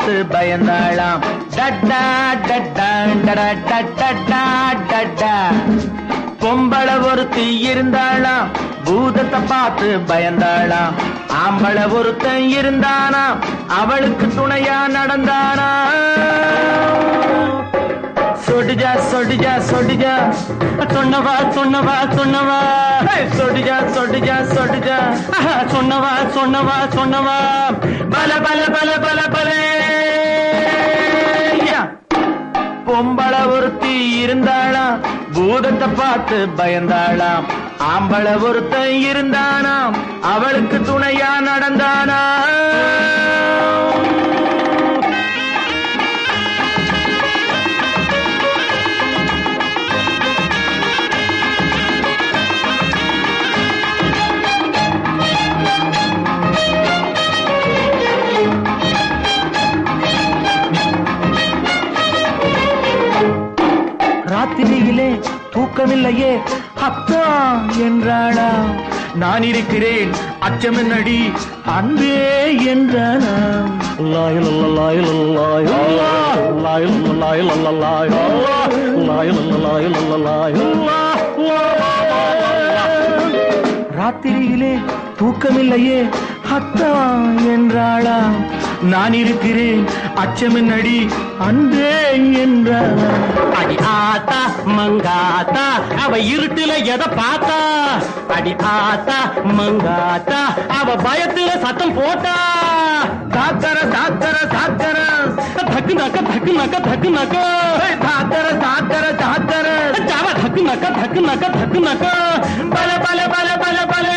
பார்த்து பயந்தாளாம். டட்டா டட்டா டடா டட்டா டட்டா. பொம்பள ஒருத்தி இருந்தாளாம், பூதத்தை பார்த்து பயந்தாளாம். ஆம்பள ஒருத்தன் இருந்தானாம், அவளுக்கு துணையா நடந்தானா. சொடிஜா சொடிஜா சொடிஜா, சொன்னவா சொன்னவா சொன்னவா, சொடிஜா சொடிஜா சொடிஜா, சொன்னவா சொன்னவா சொன்னவா, பல பல பல பல பல. பொம்பள ஒருத்தி இருந்தாளாம், பூதத்தை பார்த்து பயந்தாளாம். ஆம்பள ஒருத்தன் இருந்தானாம், அவளுக்கு துணையா நடந்தானா. ராத்திரியிலே தூக்கமில்லையே அத்தா என்றாளா. நான் இருக்கிறேன் அச்சமின்னடி அன்பே என்றானா. ராத்திரியிலே தூக்கமில்லையே அத்தா என்றாளா. நான் இருக்கிறேன் அச்சமின்னடி அன்பே என்றானா. அடி ஆத்தா மங்காத்தா அவ இருட்டுல எதை பார்த்தா. அடி ஆத்தா மங்காத்தா அவ பயத்துல சத்தம் போட்டா. சாக்கர சாக்கர சாக்கர, தக்கு நக்க தக்கு நக்க தக்கு நக்க, சாக்கர சாக்கர சாக்கர, ஜாவ தக்கு நக்க தக்கு நக்க தக்கு நக்க, பல பல பல பல பல.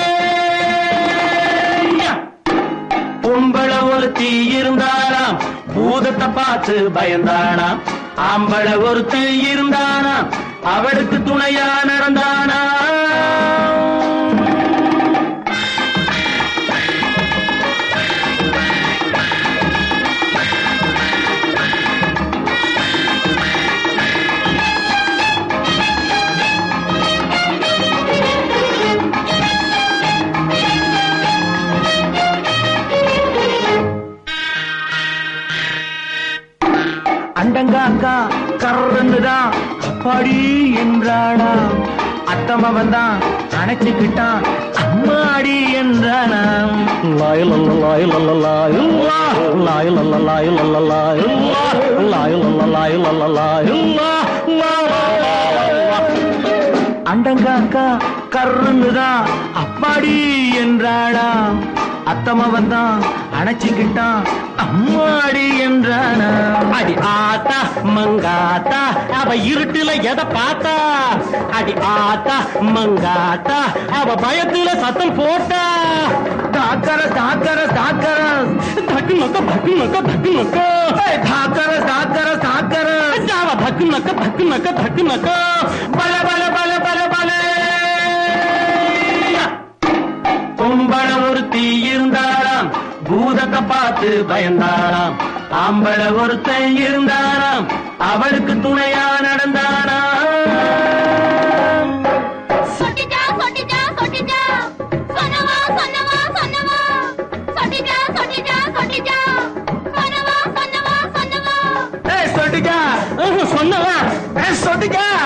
பொம்பள ஒருத்தி இருந்தாளாம், பூதத்தை பார்த்து பயந்தானாம். ஆம்பள ஒருத்தன் இருந்தானா, அவளுக்கு துணையா நடந்தானா. அண்டங்காக்கா கர்றந்துதான் அப்பாடி என்றானா. அத்தமவன் தான் அணைச்சுக்கிட்டான் அம்மாடி என்றானா. அண்டங்காக்கா கர்றந்துதான் அப்பாடி என்றாளா. அத்தமவன் தான் அணைச்சுக்கிட்டான் அம்மாடி என்றானா. அடி ஆத்தா மங்காத்தா அவ இருட்டுல எதை பார்த்தா. அடி ஆத்தா மங்காத்தா அவ பயத்துல சத்தம் போட்டா. தாக்கர தாக்கர தாக்கர, தக்கு நக்க தக்கு நக்க தக்கு நக்க, தாக்கர தாக்கர தாக்கர, ஜாவ தக்கு நக்க தக்கு நக்க தக்கு நக்க, பல பல பல பல பல. பொம்பள ஒருத்தி இருந்தாளாம், பூதத்தை பார்த்து பயந்தாளாம். ஆம்பள ஒருத்தன் இருந்தானாம், அவளுக்கு துணையா நடந்தானா. சொட்டிஜா சொட்டிஜா சொட்டிஜா, சொன்னவா சொன்னவா சொன்னவா, சொட்டிஜா சொட்டிஜா சொட்டிஜா, சொன்னவா சொன்னவா சொன்னவா. சொட்டிக்கா சொன்னவா சொட்டிக்கா